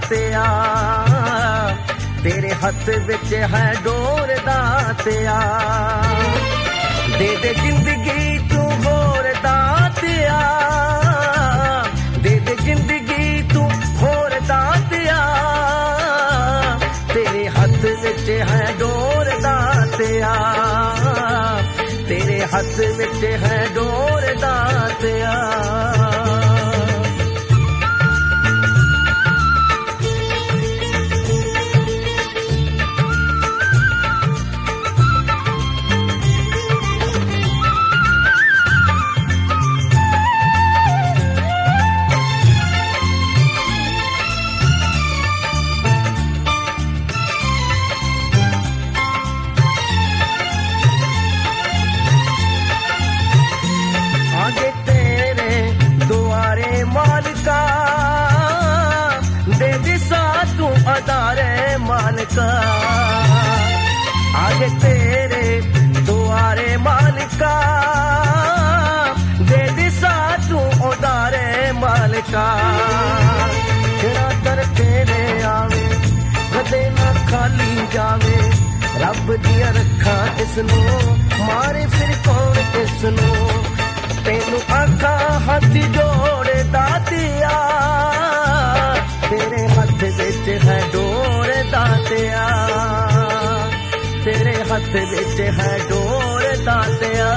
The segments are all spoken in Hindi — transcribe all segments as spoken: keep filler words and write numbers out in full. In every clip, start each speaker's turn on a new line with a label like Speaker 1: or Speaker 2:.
Speaker 1: दातिया तेरे हथ विच है डोर दातिया दे दे जिंदगी तू होर दातिया दे दे जिंदगी तू होर दातिया तेरे हथ विच है डोर दातिया तेरे हथ विच है डोर दातिया दे दिशा तू अदारे मालिका आगे तेरे दुआरे मालिका दे दिशा तू उदारे मालिका तेरा दर तेरे आवे कदे ना खाली जावे रब दिया रखा इसनू मारे फिर कौन इसनू तेनू आखा हाथ जोड़े दातिया तेरे हथ विच है डोर दातिया तेरे हथ विच है डोर दातिया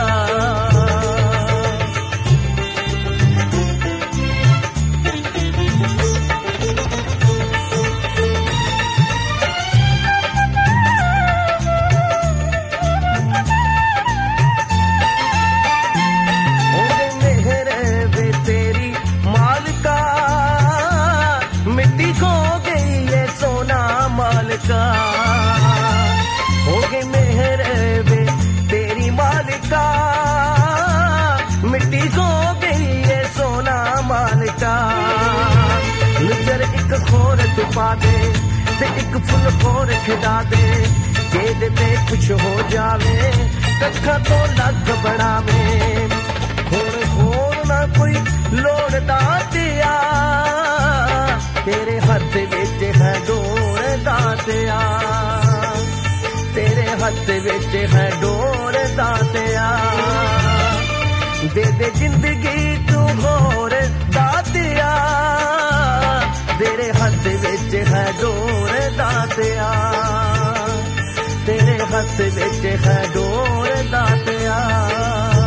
Speaker 1: हो गई मेहर वे तेरी मालिका मिट्टी हो गई ये सोना मालिका नजर एक खोर छुपा दे ते एक फुल खोर खिदा दे जेद ते कुछ हो जावे कखा तो लग बनावे खोर खोर ना कोई लोड़ दातिया तेरे हथ विच है डोर दातिया तेरे हथ विच है डोर दातिया दे दे जिंदगी तू होर दातिया तेरे हथ विच है डोर दातिया तेरे हथ विच है डोर दातिया